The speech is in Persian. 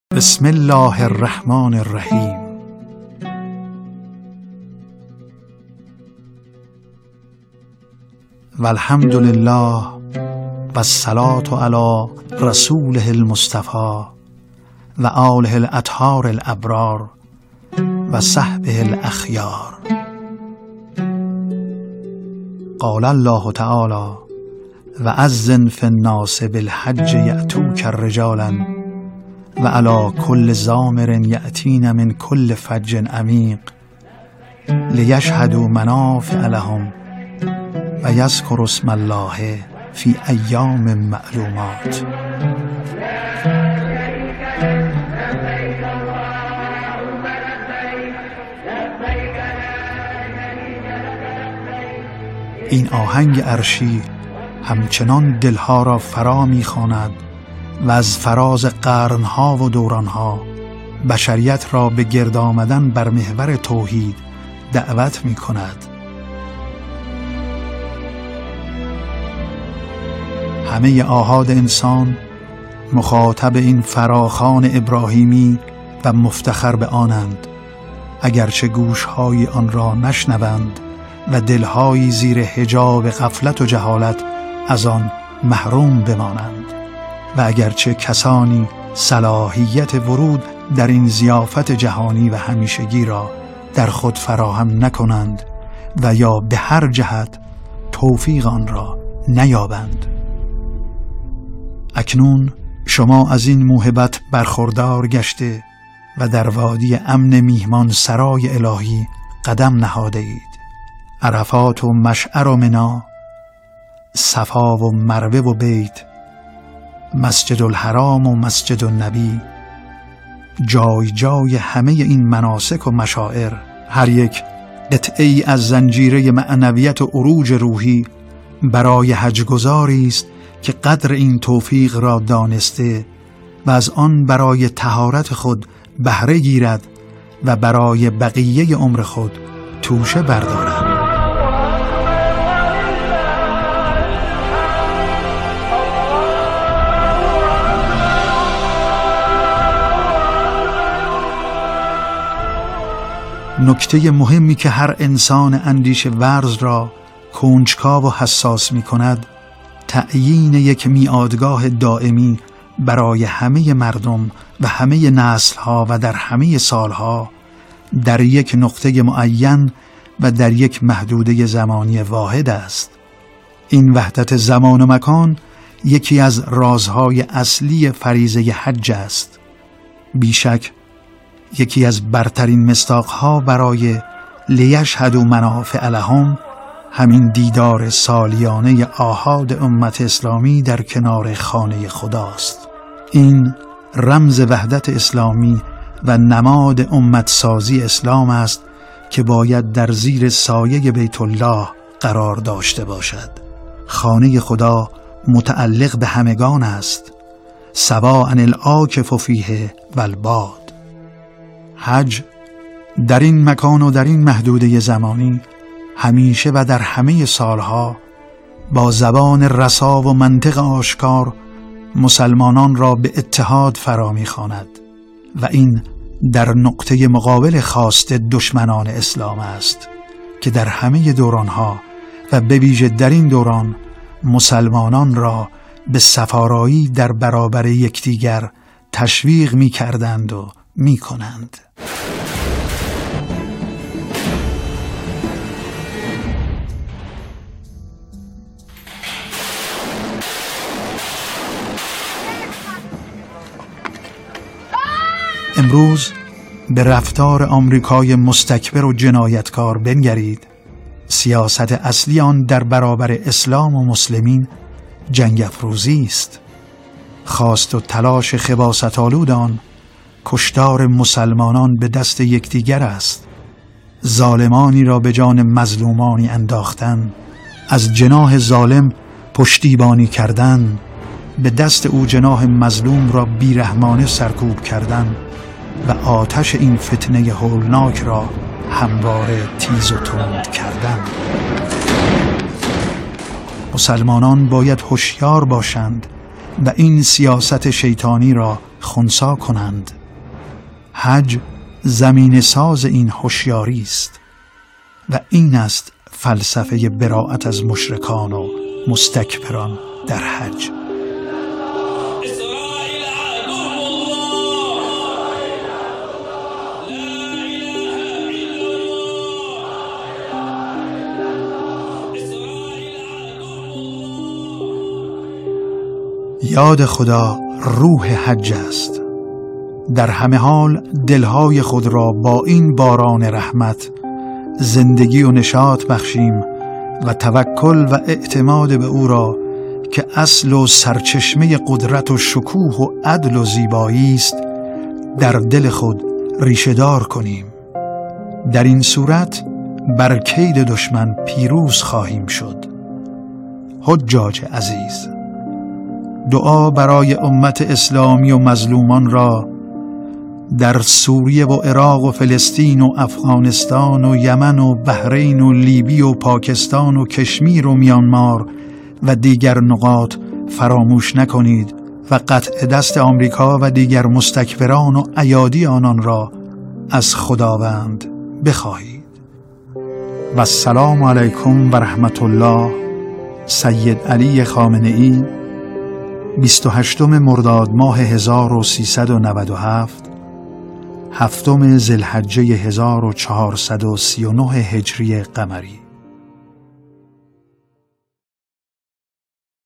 بسم الله الرحمن الرحیم. والحمد لله والصلاة علی رسوله المصطفى و آله الاطهار الابرار و صحبه الاخیار. قال الله تعالی و اذن فی الناس بالحج یأتوک رجالا و علی کل ضامر یأتین من کل فج عمیق لیشهدوا منافع لهم و یذکروا اسم الله فی ایام معلومات. این آهنگ عرشی همچنان دلها را فرا می‌خواند و از فراز قرنها و دورانها بشریت را به گرد آمدن بر محور توحید دعوت می‌کند. همه آحاد انسان مخاطب این فراخوان ابراهیمی و مفتخر به آنند، اگرچه گوش‌های آن را نشنوند و دل‌هایی زیر حجاب غفلت و جهالت از آن محروم بمانند، و اگرچه کسانی صلاحیت ورود در این ضیافت جهانی و همیشگی را در خود فراهم نکنند و یا به هر جهت توفیق آن را نیابند. اکنون شما از این موهبت برخوردار گشته و در وادی امن میهمان سرای الهی قدم نهاده اید. عرفات و مشعر و منا، صفا و مروه و بیت، مسجد الحرام و مسجد النبی، جای جای همه این مناسک و مشاعر هر یک قطعه‌ای از زنجیره معنویت و عروج روحی برای حج گزاری است که قدر این توفیق را دانسته و از آن برای طهارت خود بهره گیرد و برای بقیه عمر خود توشه بردارد. نکته مهمی که هر انسان اندیشه ورز را کنجکاو و حساس می کند تعیین یک میادگاه دائمی برای همه مردم و همه نسل‌ها و در همه سالها در یک نقطه معین و در یک محدوده زمانی واحد است. این وحدت زمان و مکان یکی از رازهای اصلی فریضه حج است. بیشک یکی از برترین مصداقها برای لیشهدوا منافع لهم همین دیدار سالیانه آحاد امت اسلامی در کنار خانه خداست. این رمز وحدت اسلامی و نماد امت سازی اسلام است که باید در زیر سایه بیت الله قرار داشته باشد. خانه خدا متعلق به همگان است، سواء العاکف فیه و الباد. حج در این مکان و در این محدوده زمانی همیشه و در همه سالها با زبان رسا و منطق آشکار مسلمانان را به اتحاد فرا می‌خواند و این در نقطه مقابل خواست دشمنان اسلام است که در همه دورانها و به ویژه در این دوران مسلمانان را به صفارایی در برابر یکدیگر تشویق می‌کردند و می‌کنند. امروز به رفتار آمریکای مستکبر و جنایتکار بنگرید. سیاست اصلی آن در برابر اسلام و مسلمین جنگ افروزی است. خواست و تلاش خباثت‌آلود آن کشتار مسلمانان به دست یکدیگر است. ظالمانی را به جان مظلومانی انداختن، از جناح ظالم پشتیبانی کردن، به دست او جناح مظلوم را بیرحمانه سرکوب کردن و آتش این فتنه هولناک را همواره تیز و تند کردن. مسلمانان باید هوشیار باشند و این سیاست شیطانی را خنثی کنند. حج زمین ساز این هوشیاری است و این است فلسفه براءت از مشرکان و مستکبران در حج. یاد خدا روح حج است. در همه حال دلهای خود را با این باران رحمت زندگی و نشاط بخشیم و توکل و اعتماد به او را که اصل و سرچشمه قدرت و شکوه و عدل و زیبایی است در دل خود ریشه‌دار کنیم. در این صورت بر کید دشمن پیروز خواهیم شد. حجاج عزیز، دعا برای امت اسلامی و مظلومان را در سوریه و عراق و فلسطین و افغانستان و یمن و بحرین و لیبی و پاکستان و کشمیر و میانمار و دیگر نقاط فراموش نکنید و قطع دست آمریکا و دیگر مستکبران و ایادی آنان را از خداوند بخواهید. و السلام علیکم و رحمت الله. سید علی خامنه‌ای، 28 مرداد ماه 1397، 7 ذوالحجه 1439 هجری قمری.